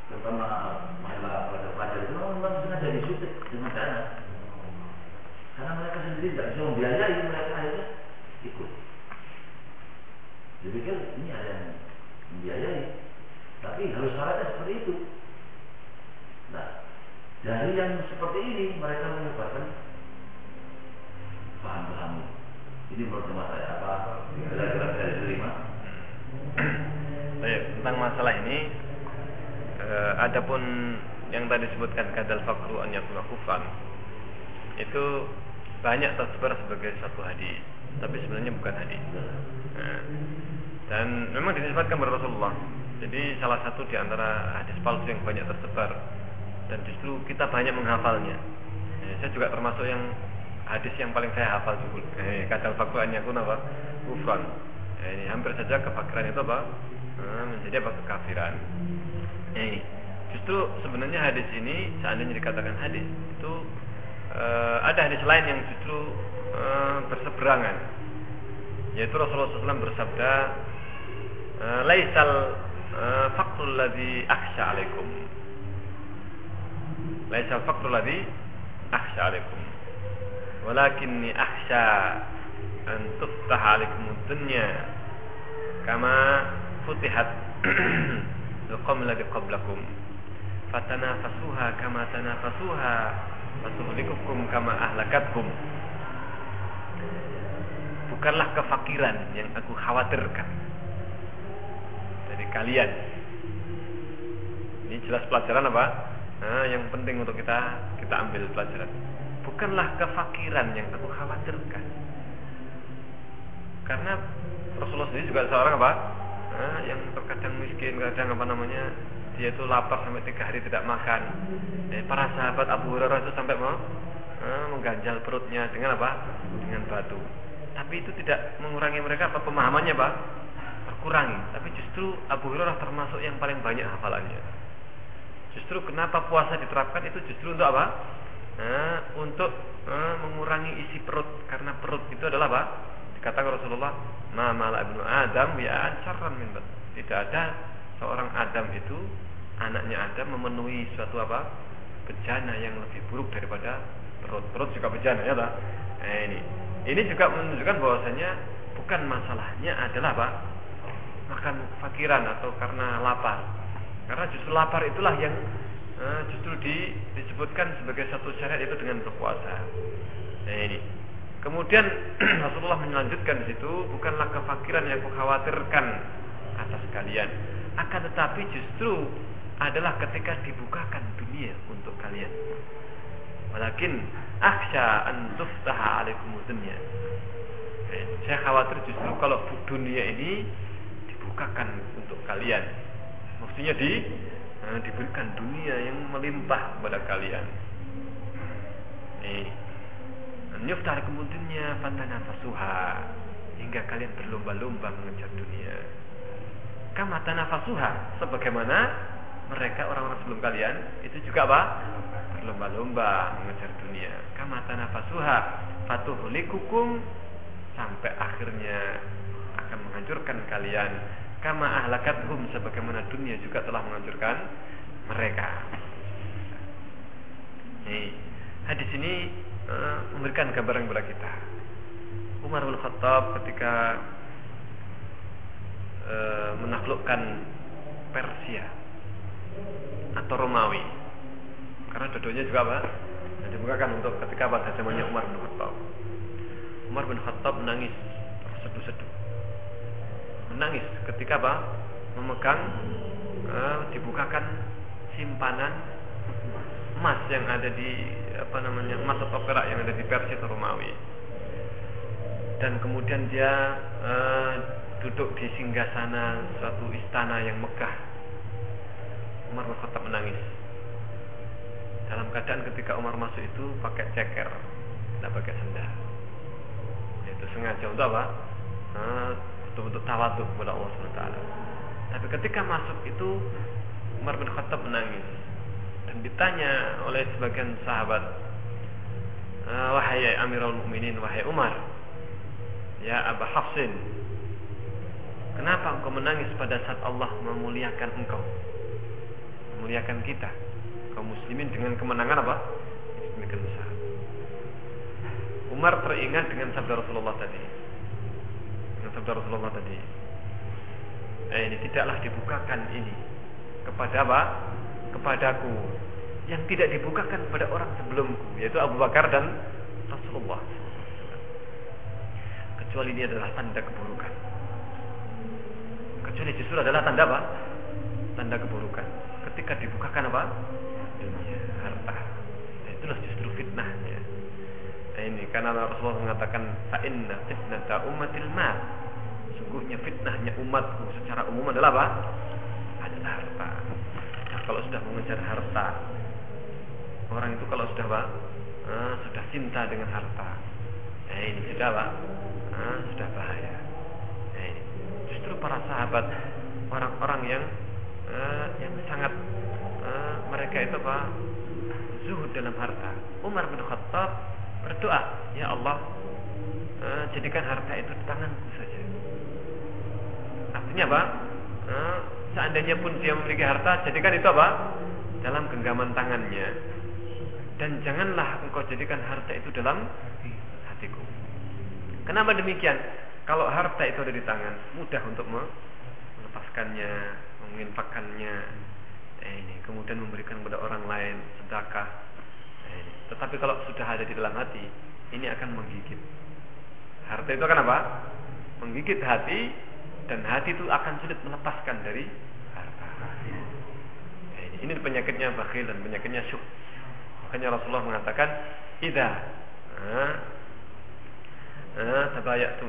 Karena mereka sendiri tidak bisa membiayai, mereka akhirnya ikut. Jadi kan ini ada yang membiayai, tapi harus syaratnya seperti itu. Nah, dari yang seperti ini mereka menyebarkan paham-paham. Ini menurut saya apa? Kira-kira dari terima. Baik, tentang masalah ini, adapun yang tadi disebutkan kadal fakru an yakuna kufran, itu banyak tersebar sebagai satu hadis, tapi sebenarnya bukan hadis. Dan memang disebutkan kepada Rasulullah. Jadi salah satu di antara hadis palsu yang banyak tersebar, dan justru kita banyak menghafalnya. Saya juga termasuk yang hadis yang paling saya hafal dulu. Kadal fakru an yakuna kufran. Ini hampir saja kefakiran itu apa? Menjadi apa? Kekafiran. Ini justru sebenarnya hadis ini, seandainya dikatakan hadis itu, ada hadis lain yang justru berseberangan, yaitu Rasulullah SAW bersabda, laisal faqrul ladzi akhsha alaikum, laisal faqrul ladzi akhsha alaikum, walakinni akhsha an tuftaha alaikum dunya kama futihat al-qawm ladzi qablakum fatanafasuha kama tanafasuha fatuhlikukum kama ahlakatkum. Bukanlah kefakiran yang aku khawatirkan dari kalian. Ini jelas pelajaran apa? Yang penting untuk kita ambil pelajaran. Bukanlah kefakiran yang aku khawatirkan. Karena Rasulullah sendiri juga seorang apa? Yang terkadang miskin, kadang dia itu lapar sampai 3 hari tidak makan. Para sahabat Abu Hurairah itu sampai mengganjal perutnya dengan apa? Dengan batu. Tapi itu tidak mengurangi mereka pemahamannya, Pak. Berkurangi. Tapi justru Abu Hurairah termasuk yang paling banyak hafalannya. Justru kenapa puasa diterapkan itu justru untuk apa? Untuk mengurangi isi perut, karena perut itu adalah apa? Dikatakan Rasulullah, "Ma mala ibnu Adam ya syarran min bat." Tidak ada seorang Adam itu, anaknya Adam memenuhi suatu apa? Bejana yang lebih buruk daripada perut. Perut juga bejana, ya tak? Ini juga menunjukkan bahwasanya bukan masalahnya adalah apa? Makan fakiran atau karena lapar. Karena justru lapar itulah yang justru disebutkan sebagai satu syarat itu dengan berpuasa. Ini. Kemudian Rasulullah melanjutkan di situ, bukanlah kefakiran yang kukhawatirkan atas kalian, akan tetapi justru adalah ketika dibukakan dunia untuk kalian. Walakin akhsha an tuftaha alaikum dunya. Saya khawatir justru kalau dunia ini dibukakan untuk kalian. Maksudnya diberikan dunia yang melimpah kepada kalian. Nyuftah kemudiannya fatanafasuha, hingga kalian berlomba-lomba mengejar dunia. Kama tanafasuha, sebagaimana mereka orang-orang sebelum kalian itu juga apa? Berlomba-lomba mengejar dunia. Kama tanafasuha fatuhlikukum, sampai akhirnya akan menghancurkan kalian. Kama ahlakathum, sebagaimana dunia juga telah menghancurkan mereka. Hadis ini memberikan gambaran kepada kita. Umar bin Khattab ketika menaklukkan Persia atau Romawi, karena dua-duanya juga apa? Dibukakan untuk ketika pada zamannya Umar bin Khattab. Umar bin Khattab menangis terseduh-seduh, menangis ketika apa? Memegang dibukakan simpanan emas yang ada di emas atau perak yang ada di Persia atau Romawi. Dan kemudian dia duduk di singgasana suatu istana yang megah. Umar bin Khattab menangis. Dalam keadaan ketika Umar masuk itu pakai ceker, tidak pakai sendal. Itu sengaja untuk apa? Untuk tawadhu kepada Allah SWT. Tapi ketika masuk itu Umar bin Khattab menangis. Dan ditanya oleh sebagian sahabat, wahai Amirul Mukminin, wahai Umar, ya Aba Hafsin, kenapa engkau menangis pada saat Allah memuliakan engkau, memuliakan kita kaum muslimin dengan kemenangan apa? Demikian besar. Umar teringat dengan sabda Rasulullah tadi. Dengan sabda Rasulullah tadi. Ini tidaklah dibukakan ini kepada apa? Kepadaku yang tidak dibukakan kepada orang sebelumku, yaitu Abu Bakar dan Rasulullah. Kecuali ini adalah tanda keburukan. Kecuali justru adalah tanda apa? Tanda keburukan. Ketika dibukakan apa? Dunia, harta. Nah, itulah justru fitnahnya. Nah, ini karena Rasulullah mengatakan fa inna fitnata ummatil mal. Sungguhnya fitnahnya umatku secara umum adalah apa? Adalah harta. Nah, kalau sudah mengejar harta, orang itu kalau sudah apa? Sudah cinta dengan harta. Nah, ini sudah apa? Sudah bahaya. Nah, ini justru para sahabat, orang-orang yang sangat mereka itu apa? Zuhud dalam harta. Umar bin Khattab berdoa, ya Allah, jadikan harta itu di tanganku saja. Artinya apa? Seandainya pun dia memiliki harta, jadikan itu apa? Dalam genggaman tangannya. Dan janganlah engkau jadikan harta itu dalam hatiku. Kenapa demikian? Kalau harta itu ada di tangan, mudah untuk melepaskannya, menginfakkannya, ini kemudian memberikan kepada orang lain, sedekah. Tetapi kalau sudah ada di dalam hati, ini akan menggigit. Harta itu akan apa? Menggigit hati, dan hati itu akan sulit melepaskan dari harta. Ini penyakitnya bakhil dan penyakitnya syuk. Makanya Rasulullah mengatakan, idza tabayatum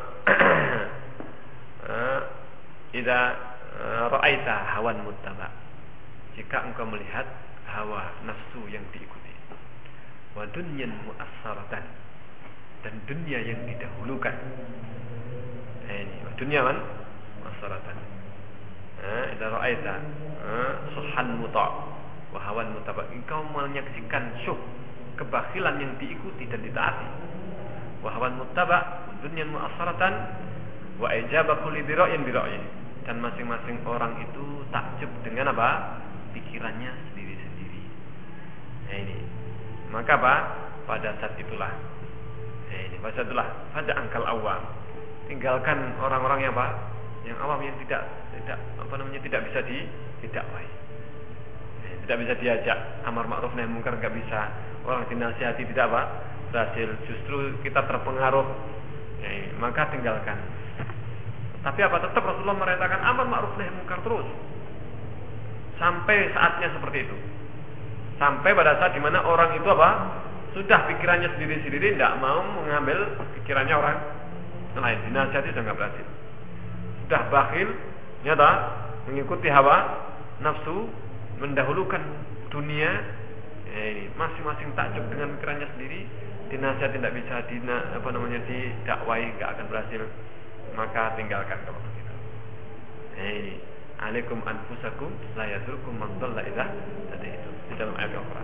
idza ra'aita hawan muttaba. Jika engkau melihat hawa nafsu yang diikuti, wa dunyan mu'assaratan, dan dunia yang didahulukan. Ini wa dunya mu'assaratan. Idza ra'aita suhan muta' wa hawan muttaba. Engkau menyaksikan syuh, kebakhilan yang diikuti dan ditaati. Wa hawan muttaba, dunyan mu'assaratan, wa ijaba kulli dira'in bira'in. Dan masing-masing orang itu takjub dengan apa? Pikirannya sendiri-sendiri. Nah ini. Maka apa? Pada saat itulah. Nah ini, pada saat itulah pada angkal awam. Tinggalkan orang-orang yang apa? Yang awam yang tidak tidak bisa didakwai. Nah, tidak bisa diajak amar ma'ruf nahi munkar, enggak bisa. Orang dinasihati tidak apa? Berhasil. Justru kita terpengaruh. Nah, ini, maka tinggalkan. Tapi apa? Tetap Rasulullah merintahkan amar ma'ruf nahi munkar terus. Sampai saatnya seperti itu. Sampai pada saat dimana orang itu apa? Sudah pikirannya sendiri-sendiri, tidak mau mengambil pikirannya orang lain. Dinasihati sudah nggak berhasil. Sudah bakhil, nyata mengikuti hawa nafsu, mendahulukan dunia. Ini masing-masing takjub dengan pikirannya sendiri. Dinasihati tidak bisa didakwai, nggak akan berhasil. Maka tinggalkan kalau begitu. Ini alaikum anfusakum la yadurkum man dhalla idza hadaitum, di dalam ayat Al-Qur'an.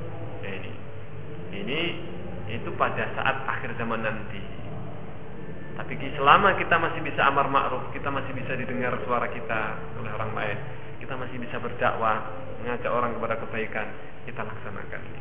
Ini itu pada saat akhir zaman nanti. Tapi selama kita masih bisa amar ma'ruf, kita masih bisa didengar suara kita oleh orang lain, kita masih bisa berdakwah, mengajak orang kepada kebaikan, kita laksanakan ini.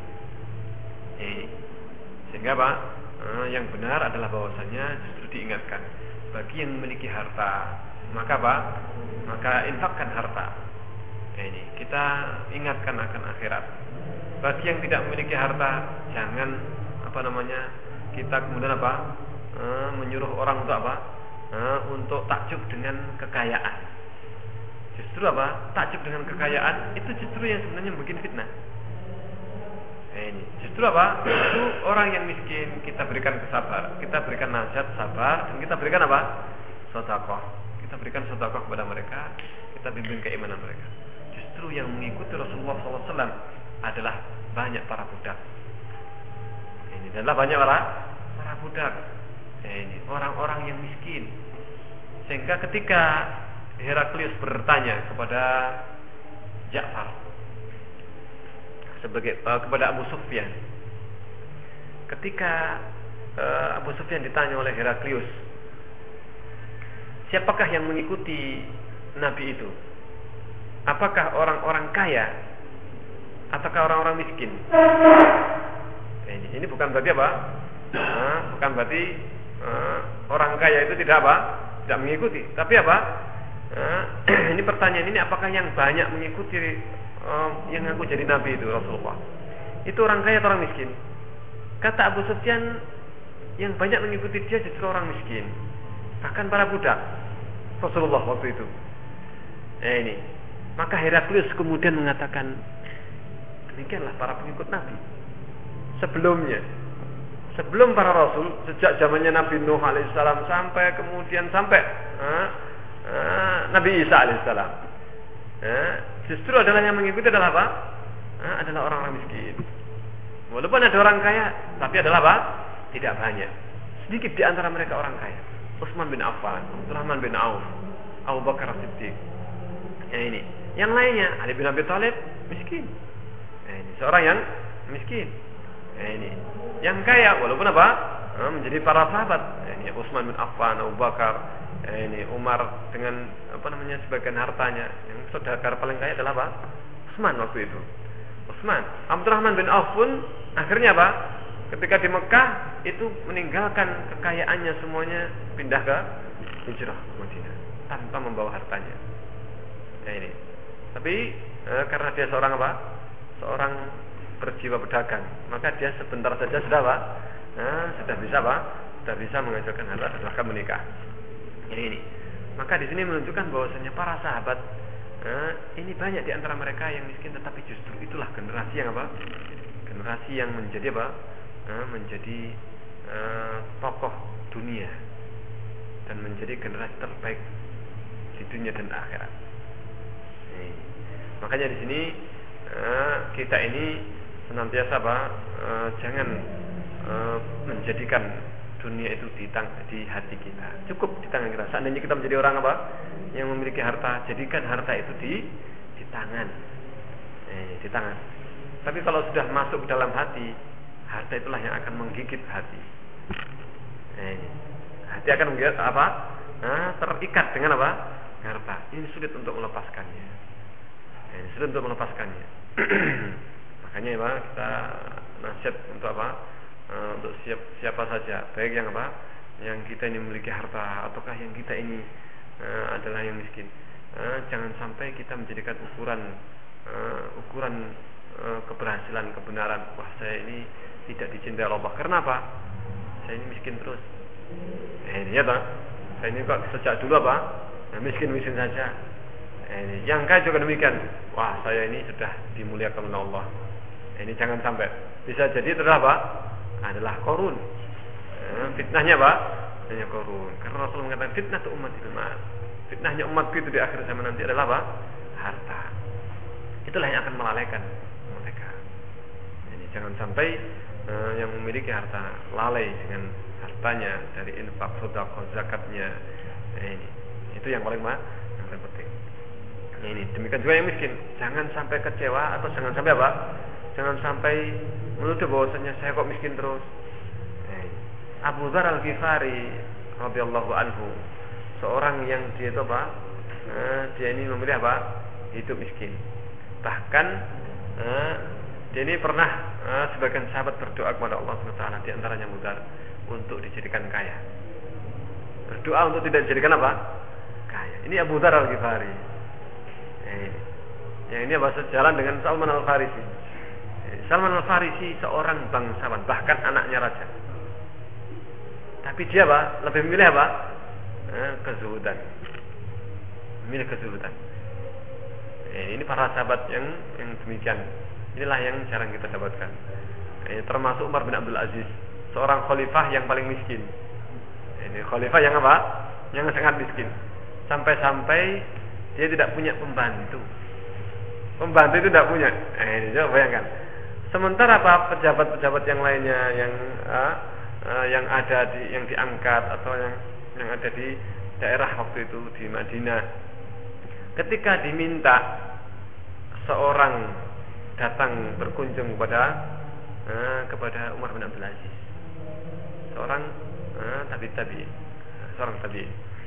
Sehingga Pak, yang benar adalah bahwasanya justru diingatkan bagi yang memiliki harta, maka Pak, maka infakkan harta. Ini kita ingatkan akan akhirat. Bagi yang tidak memiliki harta, jangan kita kemudian menyuruh orang untuk untuk takjub dengan kekayaan. Justru takjub dengan kekayaan itu justru yang sebenarnya bikin fitnah. Ini justru justru orang yang miskin kita berikan kesabaran, kita berikan nasihat sabar, dan kita berikan sedekah. Kita berikan sedekah kepada mereka, kita bimbing keimanan mereka. Justru yang mengikuti Rasulullah SAW adalah banyak para budak. Ini adalah banyak para budak. Ini orang-orang yang miskin. Sehingga ketika Heraklius bertanya kepada Ja'far kepada Abu Sufyan, ketika Abu Sufyan ditanya oleh Heraklius, siapakah yang mengikuti Nabi itu? Apakah orang-orang kaya ataukah orang-orang miskin? Ini bukan berarti Bukan berarti orang kaya itu tidak apa? Tidak mengikuti. Tapi apa? Ini pertanyaan ini, apakah yang banyak mengikuti yang aku jadi nabi itu Rasulullah? Itu orang kaya atau orang miskin? Kata Abu Sufyan, yang banyak mengikuti dia justru orang miskin. Bahkan para budak Rasulullah waktu itu. Ini. Maka Heraklius kemudian mengatakan, demikianlah para pengikut Nabi sebelum para Rasul, sejak zamannya Nabi Nuh alaihissalam sampai Nabi Isa alaihissalam, justru adalah yang mengikuti adalah apa? Adalah orang-orang miskin. Walaupun ada orang kaya, tapi adalah apa? Tidak banyak. Sedikit di antara mereka orang kaya. Utsman bin Affan, Abdurrahman bin Auf, Abu Bakar As-Siddiq. Ini. Yang lainnya, Ali bin Abi Thalib miskin. Ini seorang yang miskin. Ini. Yang kaya walaupun apa? Menjadi para sahabat. Ini Utsman bin Affan, Abu Bakar, ini Umar dengan sebagian hartanya. Yang saudagar paling kaya adalah apa? Utsman waktu itu. Utsman. Abdurrahman bin Auf pun akhirnya apa? Ketika di Mekah itu meninggalkan kekayaannya semuanya, pindah ke hijrah ke Madinah tanpa membawa hartanya. Ini. Tapi karena dia seorang apa? Seorang berjiwa pedagang, maka dia sebentar saja sudah apa? Sudah bisa apa? Sudah bisa mengajarkan harta, bahkan menikah. Ini. Maka di sini menunjukkan bahwasanya para sahabat ini banyak di antara mereka yang miskin, tetapi justru itulah generasi yang apa? Generasi yang menjadi apa? Menjadi tokoh dunia dan menjadi generasi terbaik di dunia dan akhirat. Makanya di sini kita ini senantiasa apa? Jangan menjadikan dunia itu di hati kita. Cukup di tangan kita. Seandainya kita menjadi orang apa? Yang memiliki harta, jadikan harta itu di tangan. Di tangan. Tapi kalau sudah masuk ke dalam hati, harta itulah yang akan menggigit hati. Hati akan menggigit apa? Terikat dengan apa? Harta. Ini sulit untuk melepaskannya. Sulit untuk melepaskannya. Makanya ya, kita nasihat untuk apa? Untuk siapa saja, baik yang apa? Yang kita ini memiliki harta ataukah yang kita ini adalah yang miskin. Jangan sampai kita menjadikan ukuran keberhasilan, kebenaran. Wah, saya ini tidak dicintai Allah. Karena apa? Saya ini miskin terus. Ini ya, saya ini kok sejak dulu apa? Miskin saja. Ini yang kaya juga demikian. Wah, saya ini sudah dimuliakan oleh Allah. Ini jangan sampai. Bisa jadi itu apa? Adalah korun. Fitnahnya apa? Fitnahnya korun. Karena Rasul mengatakan fitnah tu ummatil mal. Fitnahnya umatku itu di akhir zaman nanti adalah apa? Harta. Itulah yang akan melalaikan mereka. Ini jangan sampai yang memiliki harta lalai dengan hartanya dari infak, sedekah, zakatnya. Ini itu yang paling penting. Ini demikian juga yang miskin. Jangan sampai kecewa atau jangan sampai apa? Jangan sampai menuduh bahwasanya saya kok miskin terus. Abu Dzar Al-Ghifari radhiyallahu anhu, seorang yang dia itu apa? Dia ini memilih apa? Hidup miskin. Bahkan dia ini pernah sebagian sahabat berdoa kepada Allah SWT, di antaranya Abu Dzar, untuk dijadikan kaya. Berdoa untuk tidak dijadikan apa? Kaya. Ini Abu Dzar Al-Ghifari. Yang ini bahasa jalan dengan Salman Al-Farisi. Salman Al-Farisi seorang bangsawan, bahkan anaknya raja. Tapi dia apa? Lebih memilih apa? Kezuhudan. Memilih kezuhudan. Ini para sahabat yang demikian. Inilah yang jarang kita dapatkan. Termasuk Umar bin Abdul Aziz, seorang khalifah yang paling miskin. Ini khalifah yang apa? Yang sangat miskin. Sampai-sampai dia tidak punya pembantu. Pembantu itu tidak punya. Ini coba bayangkan. Sementara apa? Pejabat-pejabat yang lainnya yang ada yang diangkat atau yang ada di daerah waktu itu di Madinah, ketika diminta seorang datang berkunjung kepada Umar bin Abdul Aziz, seorang tabi'in,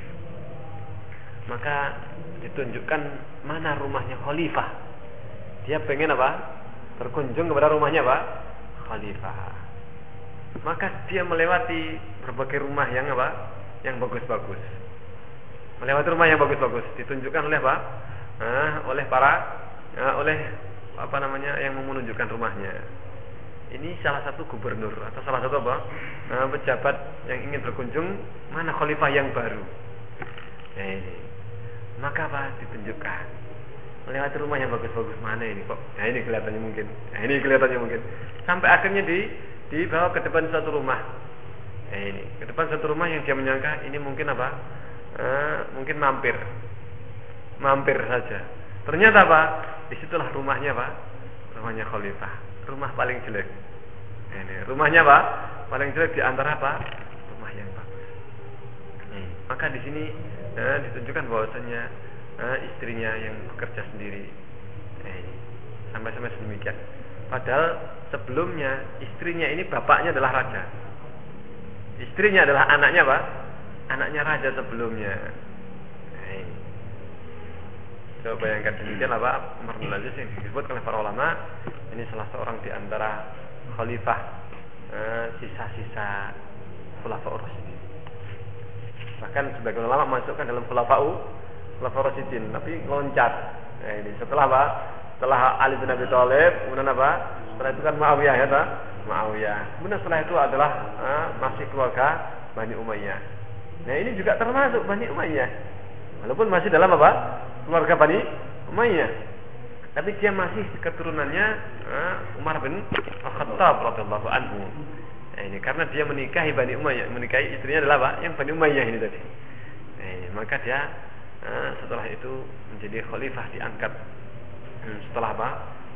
maka ditunjukkan mana rumahnya khalifah. Dia pengen apa? Berkunjung kepada rumahnya apa? Khalifah. maka dia melewati berbagai rumah yang apa? Yang bagus-bagus. Melewati rumah yang bagus-bagus ditunjukkan oleh apa? Oleh yang menunjukkan rumahnya. Ini salah satu gubernur atau salah satu apa? Pejabat yang ingin berkunjung mana khalifah yang baru. Nah ini. Maka apa? Ditunjukkan. Melewati rumah yang bagus-bagus mana ini kok? Nah ini kelihatannya mungkin. Sampai akhirnya dibawa ke depan suatu rumah. Nah ini, ke depan suatu rumah yang dia menyangka ini mungkin apa? Mungkin mampir saja. Ternyata apa? Disitulah rumahnya apa? Rumahnya khalifah. Rumah paling jelek. Nah, ini rumahnya apa? Paling jelek di antara apa? Rumah yang bagus. Maka di sini ditunjukkan bahwasanya istrinya yang bekerja sendiri. Sampai sedemikian. Padahal sebelumnya istrinya ini bapaknya adalah raja. Istrinya adalah anaknya apa? Anaknya raja sebelumnya. Coba bayangkan demikian apa? Umar bin Aziz yang disebut oleh para ulama ini salah seorang di antara khalifah sisa-sisa khulafaur rasyidin. Bahkan sebagian ulama masukkan dalam khulafaur rasyidin, tapi loncat. Nah ini setelah apa? Setelah Ali bin Abi Thalib, kemudian apa? Setelah itu kan Muawiyah ya, Muawiyah. Kemudian setelah itu adalah masih keluarga Bani Umayyah. Nah ini juga termasuk Bani Umayyah. Walaupun masih dalam apa? Keluarga Bani Umayyah. Tapi dia masih keturunannya Umar bin Khattab radhiyallahu anhu. Nah, ini karena dia menikahi Bani Umayyah, menikahi istrinya adalah apa? Yang Bani Umayyah ini tadi. Nah, ini, maka dia setelah itu menjadi khalifah diangkat. Setelah apa?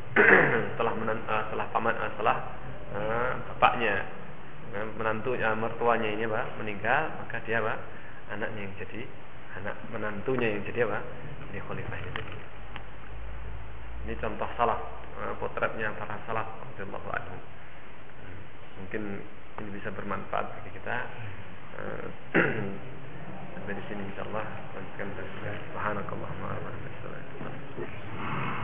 setelah bapaknya, menantunya, mertuanya ini apa? Meninggal, maka dia apa? Anaknya yang jadi anak menantunya yang jadi apa? Ini khalifah itu. Ini contoh salaf, potretnya para salaf radhiyallahu anhu. Mungkin ini bisa bermanfaat bagi kita. Sampai di sini insyaallah. Subhanakallahumma wa bihamdika.